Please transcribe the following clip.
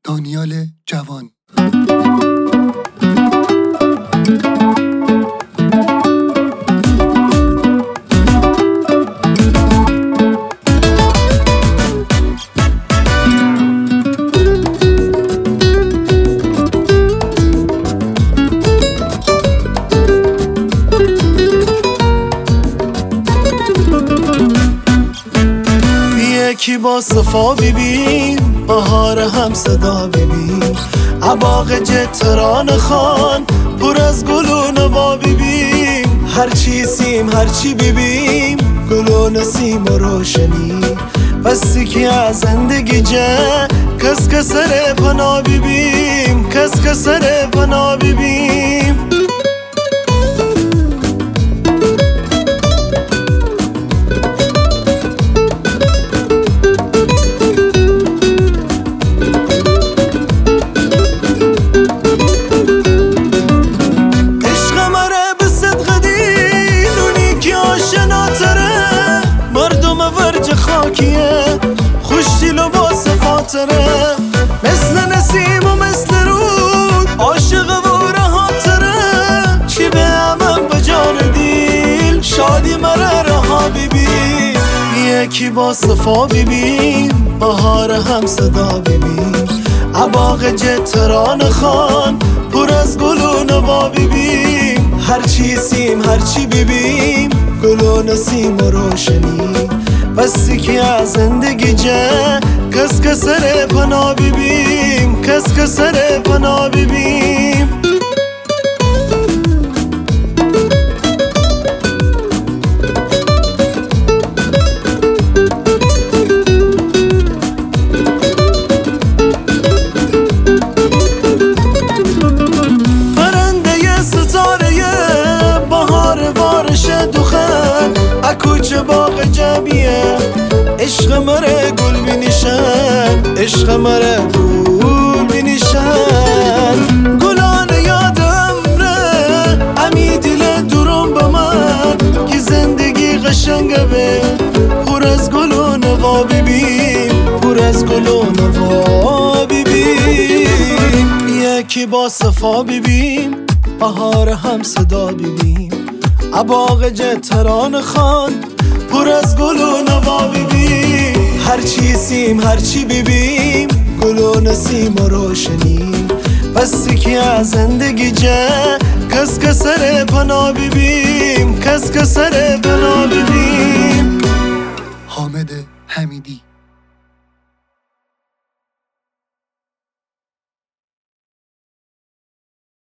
دانیال جوان. یکی با صفا ببین، بهار هم صدا ببین، عباق جتران خان پر از گل و نوا ببین. هرچی سیم هرچی ببین، گل و نسیم و روشنی، بستی که از زندگی جه کس کسر پناه ببین، کس کسر پناه ببین. خوشدل و با صفاتره، مثل نسیم و مثل رود، عاشق و رهاتره. چی به همم به جان دیل، شادی مره رها ببین. یکی با صفا ببین، بهار هم صدا ببین، عباق جتران خان پر از گل و نوا ببین. هرچی سیم هرچی ببین، گل و نسیم و روشنی، بستی که از زندگی جه کس کسر پناه ببین، کس کسر پناه ببین. پرنده ستاره بهار بارش دوخن، اکوچ باغ جمعیه، عشق مره گل بینیشن، عشق مره گل بینیشن. گلان یادم ره امی دل دورم به من، که زندگی قشنگه به پر از گل و نوا ببین، پر از گل و نوا ببین. یکی با صفا ببین، بهار هم صدا ببین، عباق جتران خان پر از گل و نوا ببین. هرچی سیم هرچی ببین، گل و نسیم و روشنی، بستی که از زندگی جه کس کسر پناه ببین، کس کسر پناه ببین. حامد حمیدی.